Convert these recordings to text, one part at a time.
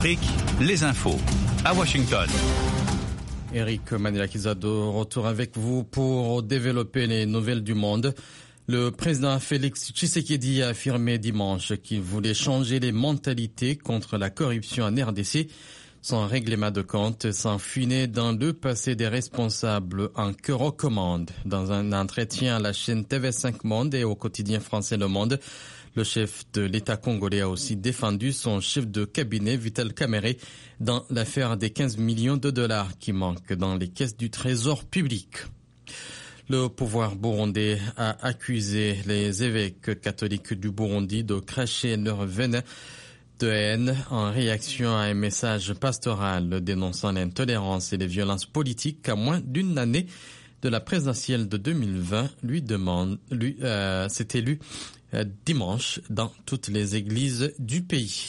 Les infos à Washington. Eric Manilakizado, retour avec vous pour développer les nouvelles du monde. Le président Félix Tshisekedi a affirmé dimanche qu'il voulait changer les mentalités contre la corruption en RDC. Son règlement de compte s'enfuit dans le passé des responsables en que recommande. Dans un entretien à la chaîne TV5 Monde et au quotidien français Le Monde, le chef de l'État congolais a aussi défendu son chef de cabinet Vital Kamerhe dans l'affaire des 15 millions de dollars qui manquent dans les caisses du trésor public. Le pouvoir burundais a accusé les évêques catholiques du Burundi de cracher leur venin de haine en réaction à un message pastoral dénonçant l'intolérance et les violences politiques à moins d'une année de la présidentielle de 2020 s'est élu dimanche dans toutes les églises du pays.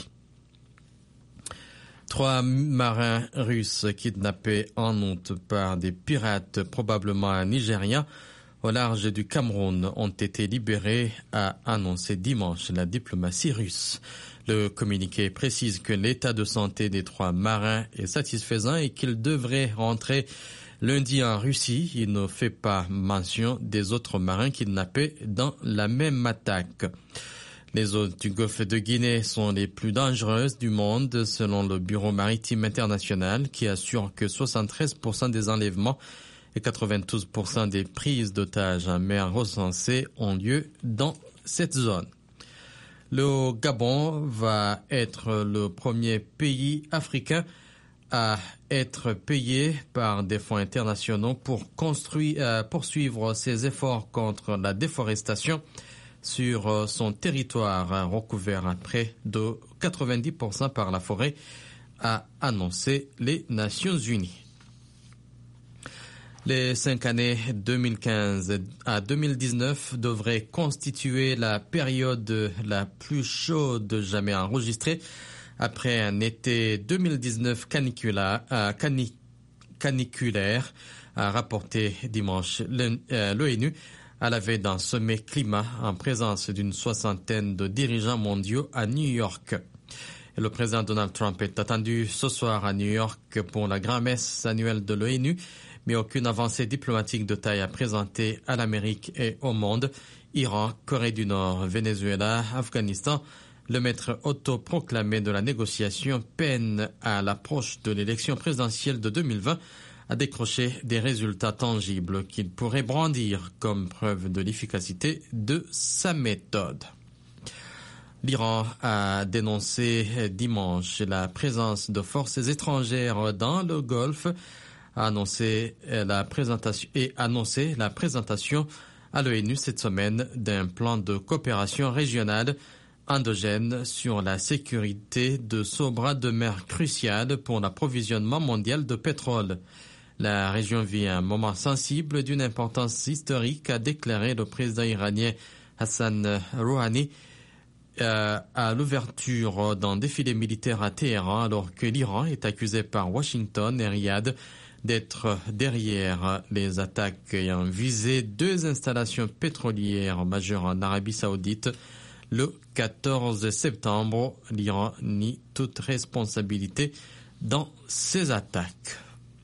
3 marins russes kidnappés en août par des pirates probablement nigériens au large du Cameroun ont été libérés, a annoncé dimanche la diplomatie russe. Le communiqué précise que l'état de santé des 3 marins est satisfaisant et qu'ils devraient rentrer lundi en Russie. Il ne fait pas mention des autres marins kidnappés dans la même attaque. Les eaux du golfe de Guinée sont les plus dangereuses du monde selon le Bureau maritime international qui assure que 73% des enlèvements et 92% des prises d'otages en mer recensées ont lieu dans cette zone. Le Gabon va être le premier pays africain à être payé par des fonds internationaux pour poursuivre ses efforts contre la déforestation sur son territoire recouvert à près de 90% par la forêt, a annoncé les Nations Unies. Les 5 années 2015 à 2019 devraient constituer la période la plus chaude jamais enregistrée après un été 2019 caniculaire, a rapporté dimanche l'ONU à la veille d'un sommet climat en présence d'une 60aine de dirigeants mondiaux à New York. Le président Donald Trump est attendu ce soir à New York pour la grand-messe annuelle de l'ONU, mais aucune avancée diplomatique de taille à présenter à l'Amérique et au monde. Iran, Corée du Nord, Venezuela, Afghanistan, le maître autoproclamé de la négociation peine à l'approche de l'élection présidentielle de 2020 à décrocher des résultats tangibles qu'il pourrait brandir comme preuve de l'efficacité de sa méthode. L'Iran a dénoncé dimanche la présence de forces étrangères dans le Golfe, a annoncé la présentation à l'ONU cette semaine d'un plan de coopération régionale endogène sur la sécurité de ce bras de mer crucial pour l'approvisionnement mondial de pétrole. La région vit un moment sensible d'une importance historique, a déclaré le président iranien Hassan Rouhani à l'ouverture d'un défilé militaire à Téhéran, alors que l'Iran est accusé par Washington et Riyad d'être derrière les attaques ayant visé 2 installations pétrolières majeures en Arabie Saoudite. Le 14 septembre, l'Iran nie toute responsabilité dans ces attaques.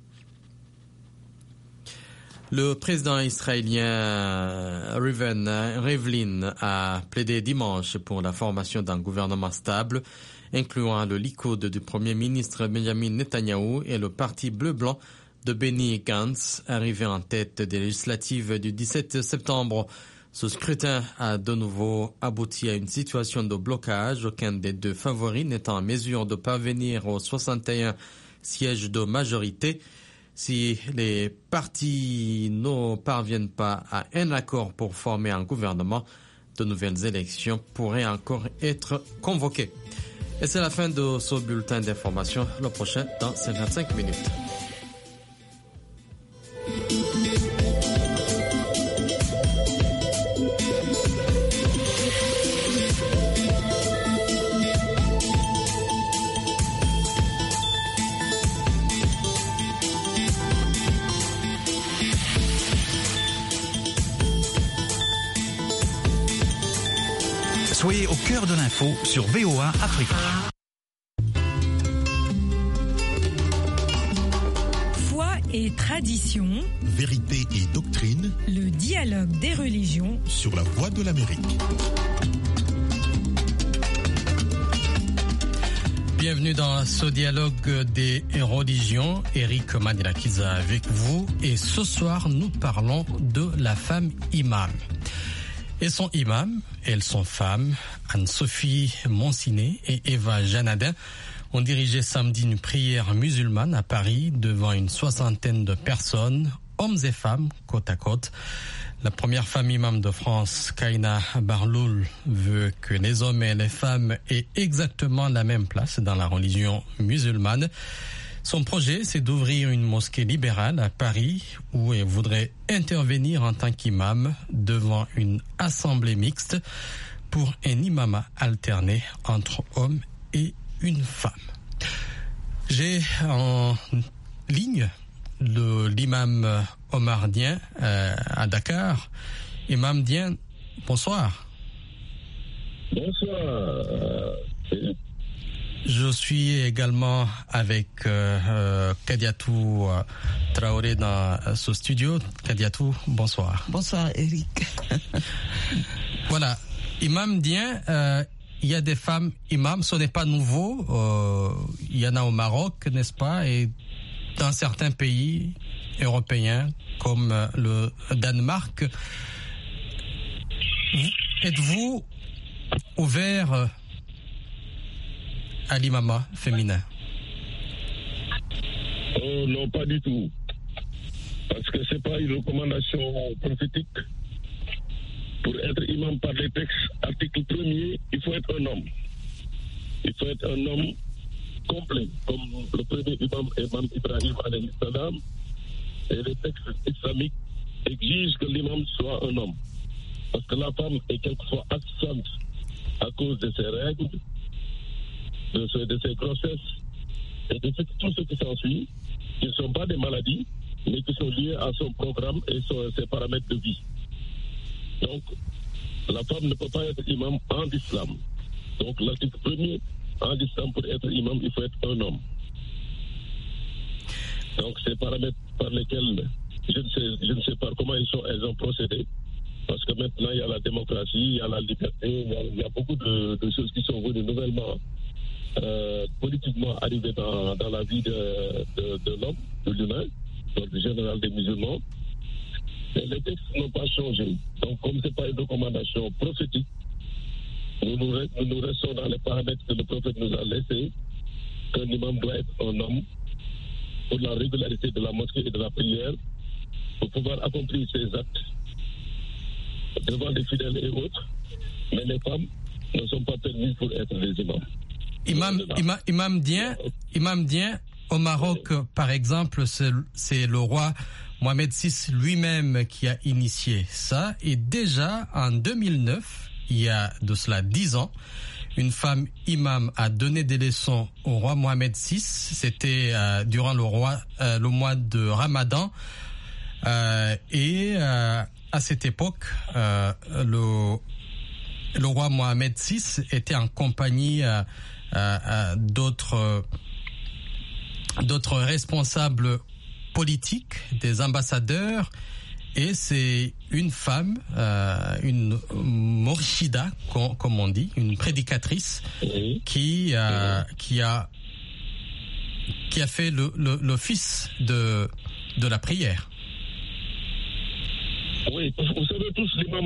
Le président israélien Rivlin a plaidé dimanche pour la formation d'un gouvernement stable, incluant le Likoud du premier ministre Benjamin Netanyahou et le parti bleu-blanc de Benny Gantz, arrivé en tête des législatives du 17 septembre. Ce scrutin a de nouveau abouti à une situation de blocage, aucun des 2 favoris n'étant en mesure de parvenir aux 61 sièges de majorité. Si les partis ne parviennent pas à un accord pour former un gouvernement, de nouvelles élections pourraient encore être convoquées. Et c'est la fin de ce bulletin d'information. Le prochain dans 55 minutes. Soyez au cœur de l'info sur VOA Afrique. et tradition, vérité et doctrine, le dialogue des religions sur la Voix de l'Amérique. Bienvenue dans ce dialogue des religions. Eric Manilakiza avec vous. Et ce soir, nous parlons de la femme imam. Et son imam, elles sont femmes, Anne-Sophie Monsiné et Eva Janadin, ont dirigé samedi une prière musulmane à Paris devant une soixantaine de personnes, hommes et femmes, côte à côte. La première femme imam de France, Kaina Barloul, veut que les hommes et les femmes aient exactement la même place dans la religion musulmane. Son projet, c'est d'ouvrir une mosquée libérale à Paris où elle voudrait intervenir en tant qu'imam devant une assemblée mixte pour un imamat alterné entre hommes et une femme. J'ai en ligne l'imam Omar Dien à Dakar. Imam Dien, bonsoir. Bonsoir. Je suis également avec Kadiatou Traoré dans ce studio. Kadiatou, bonsoir. Bonsoir Eric. Voilà, Imam Dien, il y a des femmes imams, ce n'est pas nouveau. Il y en a au Maroc, n'est-ce pas, et dans certains pays européens comme le Danemark. Êtes-vous ouvert à l'imama féminin? Non, pas du tout. Parce que ce n'est pas une recommandation prophétique. Pour être imam par les textes, article 1er, il faut être un homme. Il faut être un homme complet, comme le premier imam Ibrahim alayhi salam. Et les textes islamiques exigent que l'imam soit un homme. Parce que la femme est quelquefois absente à cause de ses règles, de ses grossesses et de tout ce qui s'ensuit, qui ne sont pas des maladies, mais qui sont liées à son programme et ses paramètres de vie. Donc, la femme ne peut pas être imam en islam. Donc, l'article 1er, en islam, pour être imam, il faut être un homme. Donc, ces paramètres par lesquels je ne sais pas comment elles ont procédé, parce que maintenant, il y a la démocratie, il y a la liberté, il y a beaucoup de choses qui sont venues nouvellement politiquement arrivées dans la vie de l'homme, de l'humain, donc du général des musulmans. Et les textes n'ont pas changé. Donc, comme ce n'est pas une recommandation prophétique, nous restons dans les paramètres que le prophète nous a laissés, qu'un imam doit être un homme pour la régularité de la mosquée et de la prière, pour pouvoir accomplir ses actes devant les fidèles et autres. Mais les femmes ne sont pas permises pour être des imams. Imam Dien, au Maroc, par exemple, c'est le roi Mohamed VI lui-même qui a initié ça. Et déjà, en 2009, il y a de cela 10 ans, une femme imam a donné des leçons au roi Mohamed VI. C'était durant le mois de Ramadan. À cette époque, le roi Mohamed VI était en compagnie d'autres responsables politiques, des ambassadeurs, et c'est une femme, une morshida, comme on dit, une prédicatrice, qui a fait l'office de la prière. Oui, vous savez tous, l'imam,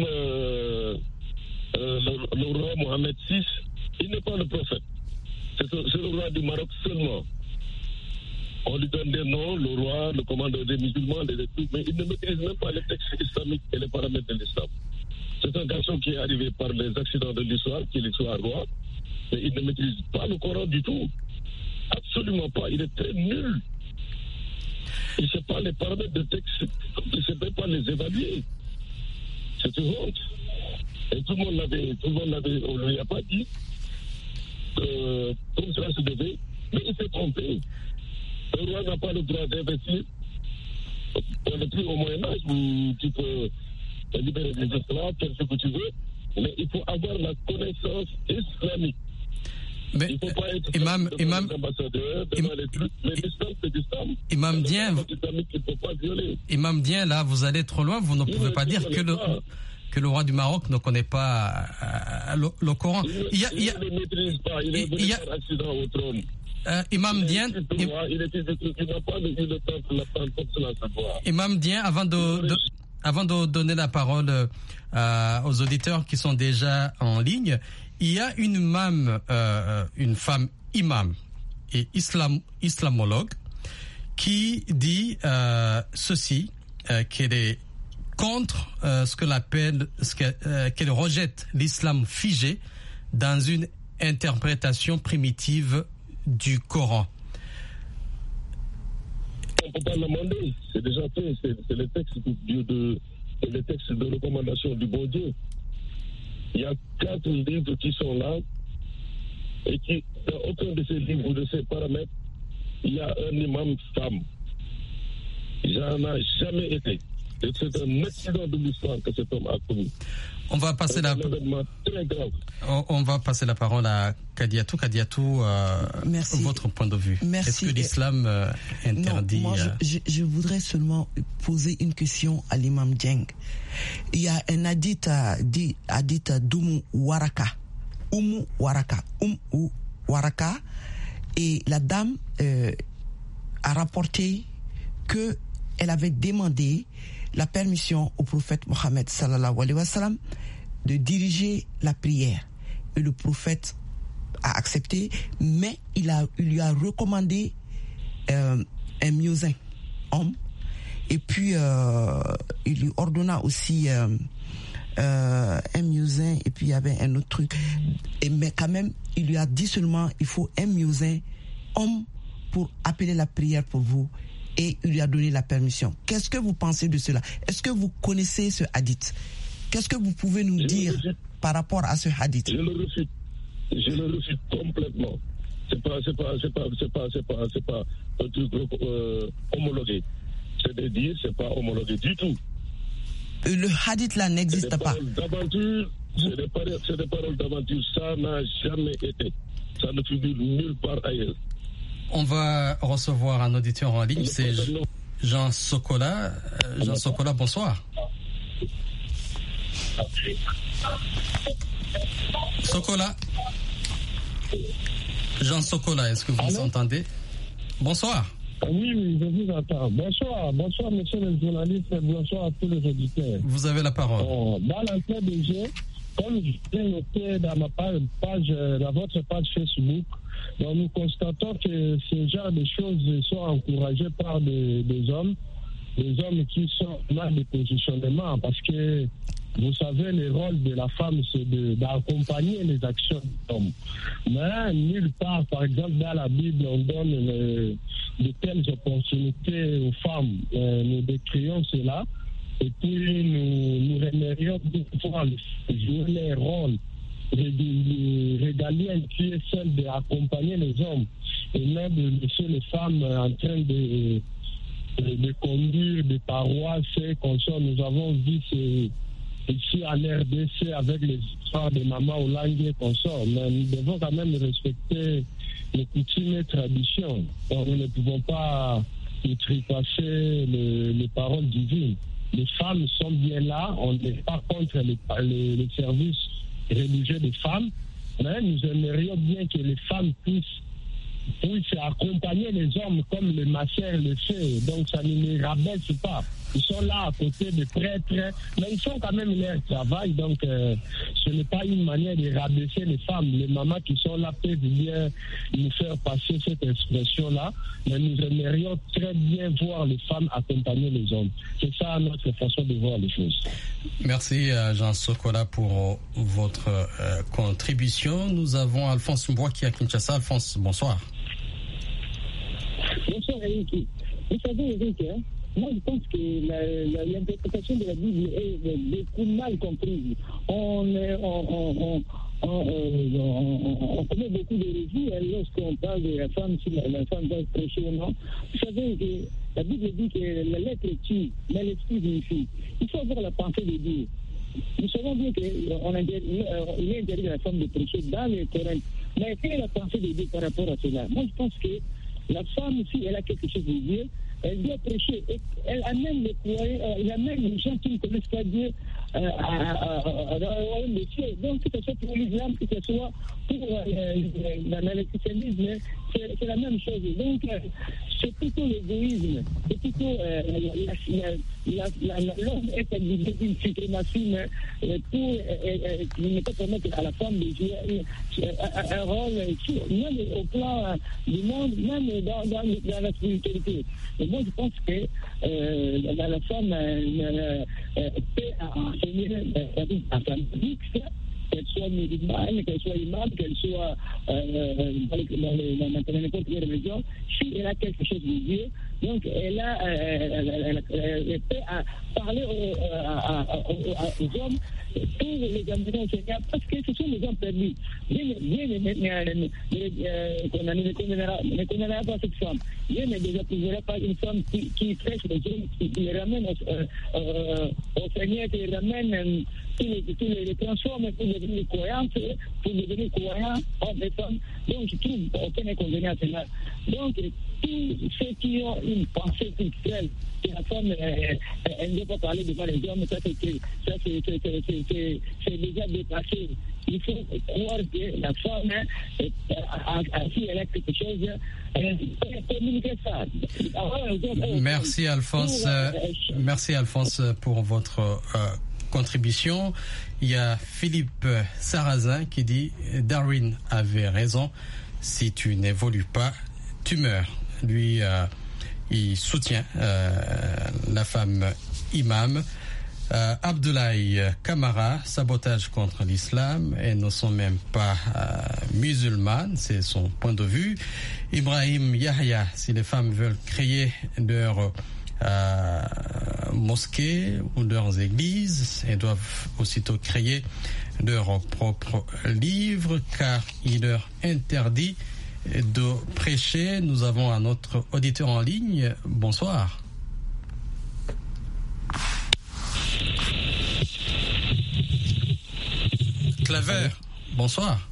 le roi Mohamed VI, il n'est pas le prophète. C'est le roi du Maroc seulement. On lui donne des noms, le roi, le commandeur des musulmans, des trucs, mais il ne maîtrise même pas les textes islamiques et les paramètres de l'islam. C'est un garçon qui est arrivé par les accidents de l'histoire, qui est l'histoire roi, mais il ne maîtrise pas le Coran du tout. Absolument pas. Il est très nul. Il ne sait pas les paramètres de texte, il ne sait même pas les évaluer. C'est une honte. Et tout le monde l'avait, on ne lui a pas dit que comme cela se devait, mais il s'est trompé. Le roi n'a pas le droit d'investir. On n'est plus au Moyen-Âge où tu peux libérer des esclaves, faire ce que tu veux, mais il faut avoir la connaissance islamique. Mais il ne faut pas être Imam, devant les ambassadeurs, devant les trucs, mais l'islam, c'est l'islam. Imam Dien, là, vous allez trop loin, vous ne pouvez pas dire que le roi du Maroc ne connaît pas le Coran. Il ne maîtrise pas, il est venu par accident au trône. Imam Dien, Imam Dien, avant de donner la parole aux auditeurs qui sont déjà en ligne, il y a une femme imam et islamologue qui dit ceci, qu'elle est contre ce qu'elle appelle, qu'elle rejette l'islam figé dans une interprétation primitive du Coran. On ne peut pas demander, c'est déjà fait, c'est les textes de recommandation du bon Dieu. Il y a 4 livres qui sont là et qui, dans aucun de ces livres ou de ces paramètres, il y a un imam femme. J'en ai jamais été. Et c'est un accident de l'histoire que cet homme a commis. On va passer la parole à Kadiatou. Kadiatou, votre point de vue. Merci. Est-ce que l'islam interdit... Non, moi, je voudrais seulement poser une question à l'imam Dieng. Il y a un hadith d'Umu Waraka. Waraka. Et la dame a rapporté qu'elle avait demandé la permission au prophète Mohammed sallallahu alayhi wa sallam de diriger la prière. Et le prophète a accepté, mais il lui a recommandé un muezzin, homme, et puis il lui ordonna aussi un muezzin, et puis il y avait un autre truc. Mais quand même, il lui a dit seulement, il faut un muezzin, homme, pour appeler la prière pour vous. Et il lui a donné la permission. Qu'est-ce que vous pensez de cela? Est-ce que vous connaissez ce hadith? Qu'est-ce que vous pouvez nous dire par rapport à ce hadith? Je le refuse complètement. C'est pas un truc homologué. C'est-à-dire, c'est pas homologué du tout. Le hadith là n'existe pas. C'est des paroles d'aventure. Ça n'a jamais été. Ça ne figure nulle part ailleurs. On va recevoir un auditeur en ligne, c'est Jean Sokola. Jean Sokola, bonsoir. Sokola. Jean Sokola, est-ce que vous nous entendez? Bonsoir. Oui, je vous entends. Bonsoir, monsieur le journaliste, bonsoir à tous les auditeurs. Vous avez la parole. Dans l'entrée des jeux, comme je l'ai noté dans ma page, dans votre page Facebook, donc nous constatons que ce genre de choses sont encouragées par des hommes qui sont dans des positionnements, parce que vous savez, le rôle de la femme, c'est d'accompagner les actions de l'homme. Mais nulle part, par exemple, dans la Bible, on donne de telles opportunités aux femmes. Nous décrions cela. Et puis, nous aimerions pouvoir jouer les rôles régalien qui est celle d'accompagner les hommes et non de laisser les femmes en train de conduire des paroisses et consorts. Nous avons vu ici en RDC avec les histoires de Maman Olangue et consorts. Mais nous devons quand même respecter les coutumes et traditions. Donc, nous ne pouvons pas tripasser les paroles divines. Les femmes sont bien là, on n'est pas contre les services religieux des femmes, mais nous aimerions bien que les femmes puissent accompagner les hommes comme le masseur le fait. Donc ça ne les rabaisse pas. Ils sont là à côté des prêtres, mais ils font quand même leur travail. Donc ce n'est pas une manière de rabaisser les femmes. Les mamans qui sont là peuvent bien nous faire passer cette expression-là, mais nous aimerions très bien voir les femmes accompagner les hommes. C'est ça notre façon de voir les choses. Merci Jean Sokola pour votre contribution. Nous avons Alphonse Mboua qui est à Kinshasa. Alphonse, bonsoir. Bonsoir Eric. Vous savez Eric, moi je pense que l'interprétation de la Bible est beaucoup mal comprise. On commet beaucoup d'hérésie lorsqu'on parle de la femme, si la femme va prêcher ou non. Vous savez que la Bible dit que la lettre tue, mais l'esprit vivifie. Il faut avoir la pensée de Dieu. Nous savons bien qu'il est interdit à la femme de prêcher dans les Corinthes. Mais quelle est la pensée de Dieu par rapport à cela? Moi, je pense que la femme, si elle a quelque chose à dire, elle doit prêcher. Elle amène les croyants, elle amène les gens qui ne connaissent pas Dieu dans le royaume des cieux. Donc, que ce soit pour l'islam, que ce soit pour le christianisme, c'est la même chose. Donc, c'est plutôt l'égoïsme. C'est plutôt l'homme est habillé d'une suprématie pour ne pas permettre à la femme de jouer un rôle, même au plan du monde, même dans la spiritualité. Et moi, je pense que la femme peut enseigner à sa mixte, qu'elle soit musulmane, qu'elle soit imam, qu'elle soit dans n'importe quelle religion, si elle a quelque chose de Dieu, donc elle peut parler aux hommes pour les amener au Seigneur, parce que ce sont les hommes perdus. Dieu ne condamnera pas cette femme. Dieu ne désapprouvera pas une femme qui prêche les hommes, qui les ramène au Seigneur, qui les ramène, qui les transforme pour devenir croyants, hommes et femmes. Donc je trouve aucun inconvénient à cela. Donc tous ceux qui ont une pensée culturelle, que la femme elle ne doit pas parler devant les hommes, ça c'est déjà dépassé. Il faut croire que la femme, si elle a quelque chose, elle peut communiquer ça. Merci Alphonse pour votre contribution. Il y a Philippe Sarrazin qui dit Darwin avait raison, si tu n'évolues pas, tu meurs. Lui, il soutient la femme imam. Abdoulaye Kamara, sabotage contre l'islam, elles ne sont même pas musulmanes, c'est son point de vue. Ibrahim Yahya, si les femmes veulent créer leur mosquées ou leurs églises, elles doivent aussitôt créer leur propre livre car il leur interdit de prêcher. Nous avons un autre auditeur en ligne. Bonsoir. Clever, bonsoir.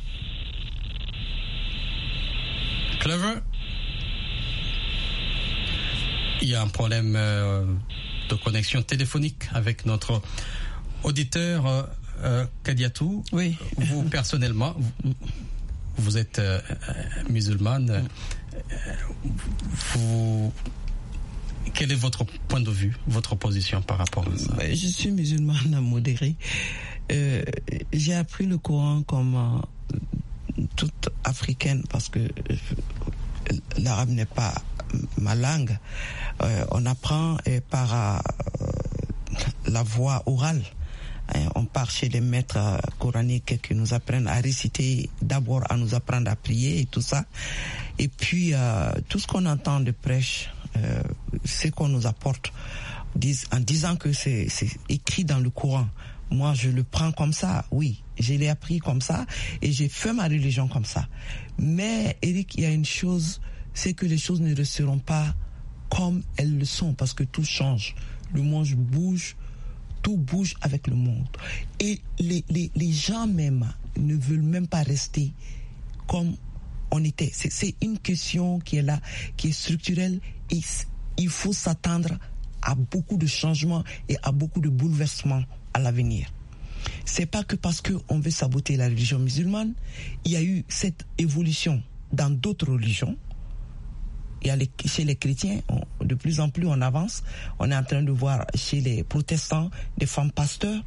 Clever. Il y a un problème de connexion téléphonique avec notre auditeur Kadiatou. Oui. Vous, personnellement, vous êtes musulmane. Quel est votre point de vue, votre position par rapport à ça? Je suis musulmane modérée. J'ai appris le Coran comme toute africaine parce que l'arabe n'est pas ma langue. On apprend par la voix orale. On part chez les maîtres coraniques qui nous apprennent à réciter, d'abord à nous apprendre à prier et tout ça. Et puis tout ce qu'on entend de prêche, ce qu'on nous apporte, en disant que c'est écrit dans le Coran. Moi, je le prends comme ça, oui. Je l'ai appris comme ça et j'ai fait ma religion comme ça. Mais, Eric, il y a une chose, c'est que les choses ne resteront pas comme elles le sont parce que tout change. Le monde bouge, tout bouge avec le monde. Et les gens même ne veulent même pas rester comme on était. C'est une question qui est là, qui est structurelle et il faut s'attendre à beaucoup de changements et à beaucoup de bouleversements à l'avenir. C'est pas que parce qu'on veut saboter la religion musulmane, il y a eu cette évolution dans d'autres religions. Chez les chrétiens, de plus en plus on avance. On est en train de voir chez les protestants des femmes pasteurs.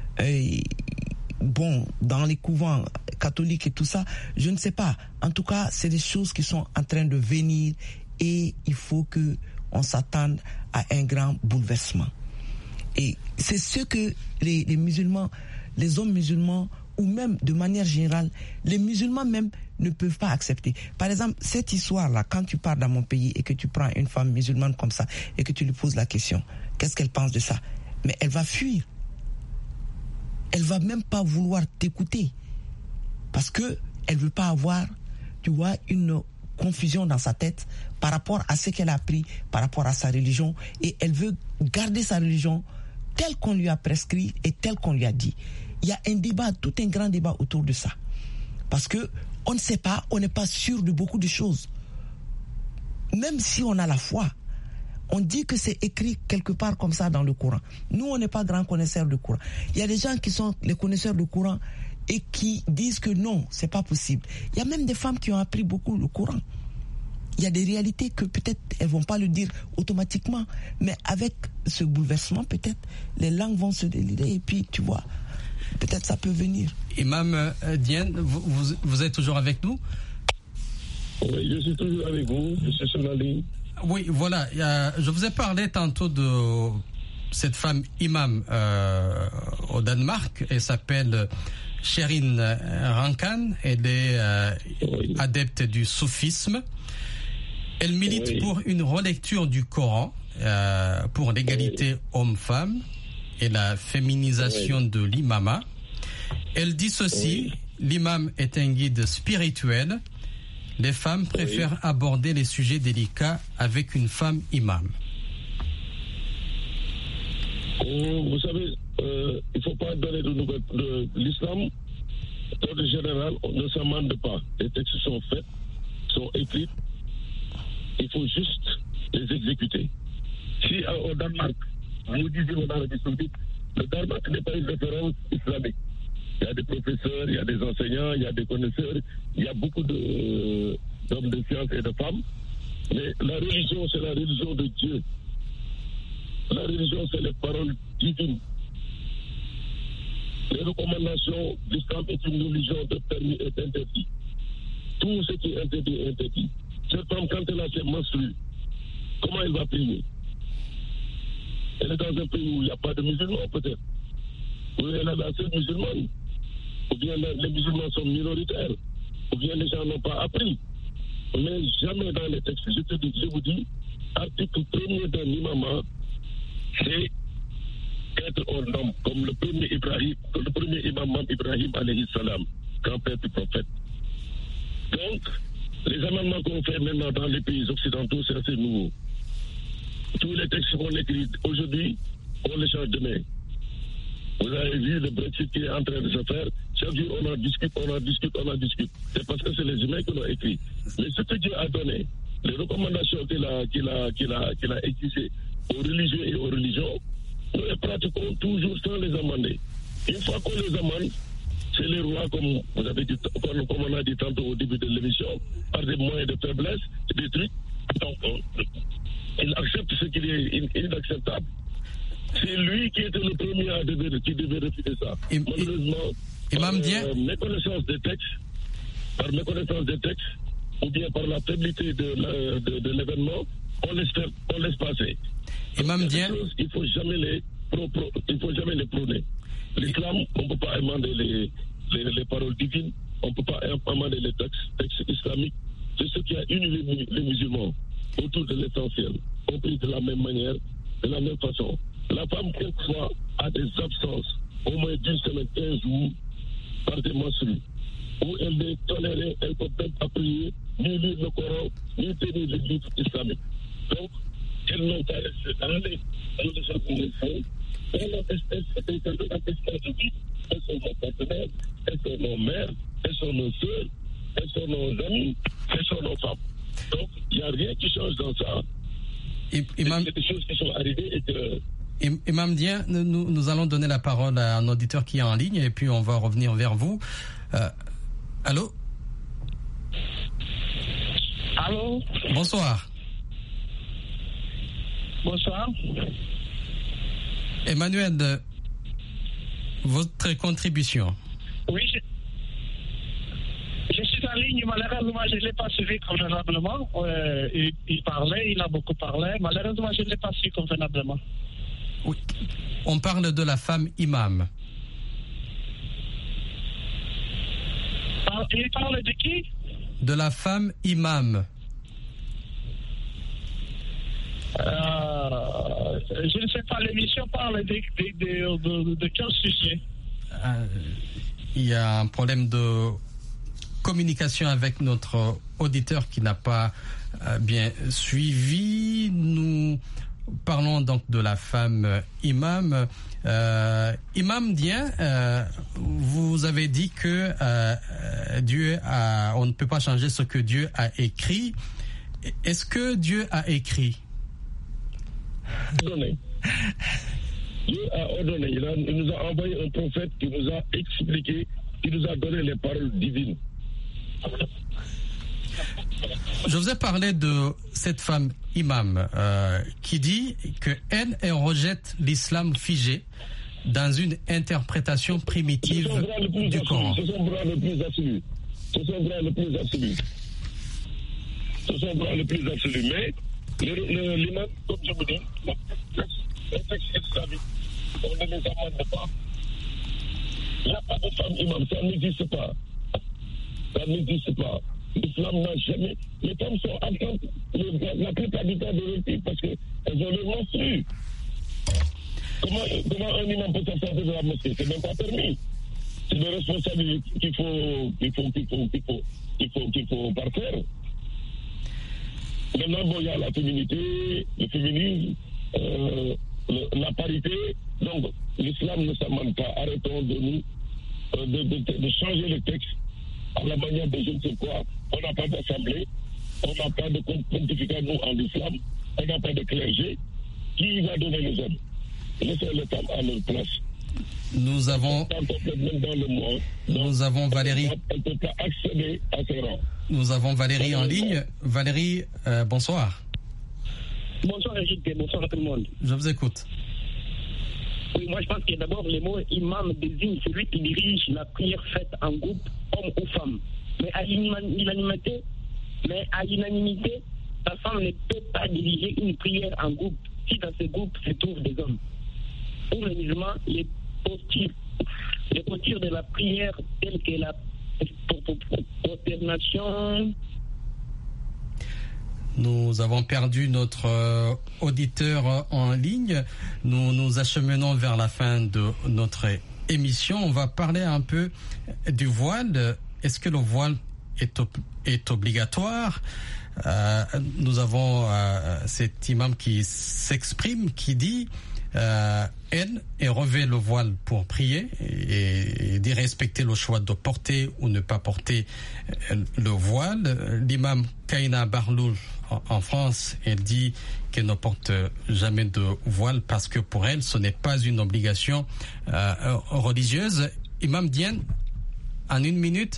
Dans les couvents catholiques et tout ça, je ne sais pas. En tout cas, c'est des choses qui sont en train de venir et il faut que on s'attende à un grand bouleversement. Et c'est ce que les musulmans, les hommes musulmans, ou même de manière générale, les musulmans même ne peuvent pas accepter. Par exemple, cette histoire-là, quand tu pars dans mon pays et que tu prends une femme musulmane comme ça et que tu lui poses la question, qu'est-ce qu'elle pense de ça? Mais elle va fuir. Elle va même pas vouloir t'écouter parce que elle veut pas avoir, tu vois, une confusion dans sa tête par rapport à ce qu'elle a appris, par rapport à sa religion, et elle veut garder sa religion telle qu'on lui a prescrit et telle qu'on lui a dit. Il y a un débat, tout un grand débat autour de ça. Parce que on ne sait pas, on n'est pas sûr de beaucoup de choses. Même si on a la foi, on dit que c'est écrit quelque part comme ça dans le Coran. Nous, on n'est pas grands connaisseurs du Coran. Il y a des gens qui sont les connaisseurs du Coran et qui disent que non, c'est pas possible. Il y a même des femmes qui ont appris beaucoup le Coran. Il y a des réalités que peut-être elles vont pas le dire automatiquement, mais avec ce bouleversement, peut-être les langues vont se délirer et puis tu vois, peut-être ça peut venir. Imam Diène, vous êtes toujours avec nous? Oui, je suis toujours avec vous, je suis sur la ligne. Oui, voilà, je vous ai parlé tantôt de cette femme imam au Danemark. Elle s'appelle Sherin Rankan. Elle est adepte du soufisme. Elle milite pour une relecture du Coran, pour l'égalité homme-femme et la féminisation de l'imama. Elle dit ceci, l'imam est un guide spirituel. Les femmes préfèrent aborder les sujets délicats avec une femme imam. Vous savez, il ne faut pas donner de nouvelles de l'islam. En général, on ne s'amende pas. Les textes sont faits, sont écrits. Il faut juste les exécuter. Si au Danemark, vous disiez au Arabie Saoudite, le Danemark n'est pas une référence islamique. Il y a des professeurs, il y a des enseignants, il y a des connaisseurs, il y a beaucoup d'hommes de science et de femmes. Mais la religion, c'est la religion de Dieu. La religion, c'est les paroles divines. Les recommandations, l'islam est une religion de permis et d'interdit. Tout ce qui est interdit est interdit. Cette femme, quand elle a ses menstrues, comment elle va prier? Elle est dans un pays où il n'y a pas de musulmans, peut-être. Où elle est la seule musulmane. Ou bien les musulmans sont minoritaires. Ou bien les gens n'ont pas appris. Mais jamais dans les textes, je vous dis, article 1er d'un imam, c'est être un homme, comme le premier imam Ibrahim alayhi salam, grand-père du prophète. Donc, les amendements qu'on fait maintenant dans les pays occidentaux, c'est assez nouveau. Tous les textes qu'on écrit aujourd'hui, on les change demain. Vous avez vu le Brexit qui est en train de se faire. Chaque jour, on en discute. C'est parce que c'est les humains qui l'ont écrit. Mais ce que Dieu a donné, les recommandations qu'il a exigées aux religieux et aux religions, nous les pratiquons toujours sans les amender. Une fois qu'on les amende, c'est les rois, comme vous avez dit, comme on a dit tantôt au début de l'émission, par des moyens de faiblesse, des trucs. Donc, il accepte ce qui est inacceptable. C'est lui qui était le premier qui devait refuser ça. Malheureusement, par méconnaissance des textes, ou bien par la faiblité de l'événement, on laisse passer. Imam Diène, il ne faut jamais les prôner. L'islam, on ne peut pas amender les paroles divines, on ne peut pas amender les textes islamiques. C'est ce qui a uni les musulmans autour de l'essentiel, compris de la même manière, de la même façon. La femme, quelquefois, a des absences, au moins d'une semaine, 15 jours, par des menstrues, où elle est tolérée, elle ne peut même pas prier, ni lire le Coran, ni tenir les livres islamiques. Donc, elles n'ont pas laissé aller dans les organisations. Elles de vie, elles sont nos partenaires, elles sont nos mères, elles sont nos soeurs, elles sont nos amis, elles sont nos femmes. Donc, il n'y a rien qui change dans ça. Il y a des choses qui sont arrivées et que... Imam Diène, nous allons donner la parole à un auditeur qui est en ligne et puis on va revenir vers vous. Allô? Allô? Bonsoir. Bonsoir. Emmanuel, votre contribution. Oui, je suis en ligne, malheureusement je ne l'ai pas suivi convenablement. Il parlait, il a beaucoup parlé, malheureusement je ne l'ai pas suivi convenablement. Oui. On parle de la femme imam. Il parle de qui? De la femme imam. Je ne sais pas, l'émission parle de quel sujet? Il y a un problème de communication avec notre auditeur qui n'a pas bien suivi. Nous parlons donc de la femme imam. Imam Dien, vous avez dit que on ne peut pas changer ce que Dieu a écrit. Est-ce que Dieu a écrit? Dieu a ordonné. Il nous a envoyé un prophète qui nous a expliqué, qui nous a donné les paroles divines. Je vous ai parlé de cette femme imam qui dit qu'elle rejette l'islam figé dans une interprétation primitive du Coran. C'est son droit le plus absolu. C'est son droit le plus absolu. C'est son droit le plus absolu. Mais l'imam, comme je vous dis, le texte islamique, on ne les amende pas. Il n'y a pas de femme imam, ça n'existe pas. Ça n'existe pas. L'islam n'a jamais. Les femmes sont absentes la plupart du temps de leur vie parce qu'elles ont le menstru. Comment un imam peut s'absenter de la mosquée? C'est même pas permis. C'est des responsabilités qu'il faut parfaire. Maintenant, bon, il y a la féminité, le féminisme, la parité. Donc, l'islam ne s'amende pas. Arrêtons de changer le texte à la manière de je ne sais quoi. On n'a pas d'assemblée, on n'a pas de pontificat, nous, en islam, on n'a pas de clergé. Qui va donner les hommes? Laissez les femmes à leur place. Nous avons Valérie. Elle ne peut pas accéder à ces rangs. Nous avons Valérie en ligne. Valérie, bonsoir. Bonsoir Régis, bonsoir à tout le monde. Je vous écoute. Oui, moi je pense que d'abord le mot imam désigne celui qui dirige la prière faite en groupe, homme ou femme. Mais à l'unanimité, la femme ne peut pas diriger une prière en groupe si dans ce groupe se trouvent des hommes. Pour les musulmans, les postures de la prière telles que la prosternation. Nous avons perdu notre auditeur en ligne. Nous nous acheminons vers la fin de notre émission. On va parler un peu du voile. Est-ce que le voile est obligatoire? Nous avons cet imam qui s'exprime, qui dit elle revêt le voile pour prier et dit respecter le choix de porter ou ne pas porter le voile. L'imam Kaina Barloul en France, elle dit qu'elle ne porte jamais de voile parce que pour elle ce n'est pas une obligation religieuse. Imam Dien, en une minute.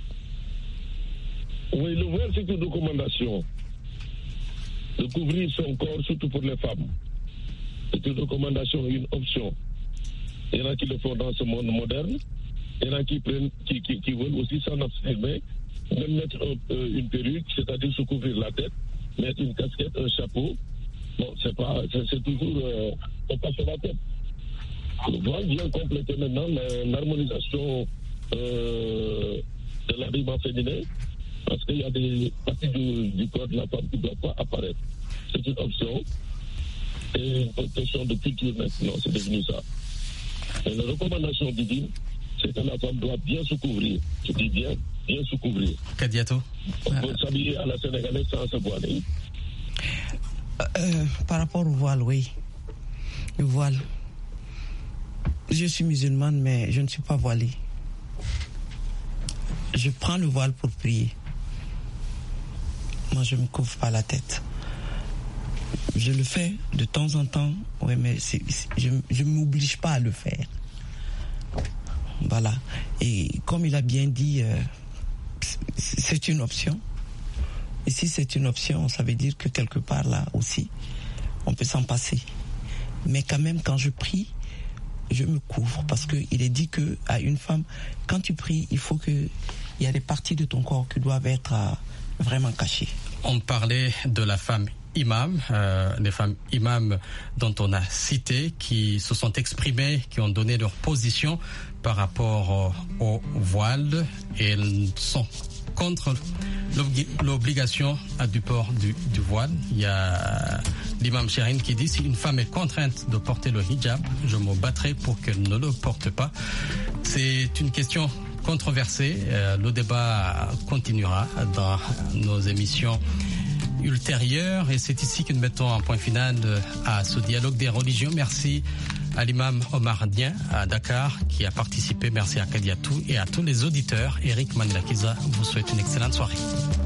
Oui, le voile c'est une recommandation de couvrir son corps, surtout pour les femmes. C'est une recommandation, une option. Il y en a qui le font dans ce monde moderne. Il y en a qui veulent aussi s'en abstenir, même mettre une perruque, c'est-à-dire se couvrir la tête, mettre une casquette, un chapeau. Bon, c'est toujours on passe la tête. Le voile vient compléter maintenant l'harmonisation de l'habillement féminin, parce qu'il y a des parties du corps de la femme qui ne doivent pas apparaître. C'est une option. Et une question de culture maintenant, c'est devenu ça. Et la recommandation divine, c'est que la femme doit bien se couvrir. Je dis bien se couvrir. Kadiatou. On peut s'habiller à la sénégalaise sans se voiler. Par rapport au voile, oui. Le voile. Je suis musulmane, mais je ne suis pas voilée. Je prends le voile pour prier. Moi, je ne me couvre pas la tête. Je le fais de temps en temps, oui, mais je ne m'oblige pas à le faire. Voilà. Et comme il a bien dit, c'est une option. Et si c'est une option, ça veut dire que quelque part là aussi, on peut s'en passer. Mais quand même, quand je prie, je me couvre parce qu'il est dit qu'à une femme, quand tu pries, il faut qu'il y a des parties de ton corps qui doivent être vraiment cachées. On parlait de la femme imam, les femmes imams dont on a cité, qui se sont exprimées, qui ont donné leur position par rapport au voile, et elles sont contre l'obligation du port du voile. Il y a l'imam Chérine qui dit: si une femme est contrainte de porter le hijab, je me battrai pour qu'elle ne le porte pas. C'est une question controversée. Le débat continuera dans nos émissions ultérieure. Et c'est ici que nous mettons un point final à ce dialogue des religions. Merci à l'imam Omar Dien à Dakar qui a participé. Merci à Kadiatou et à tous les auditeurs. Eric Manilakiza vous souhaite une excellente soirée.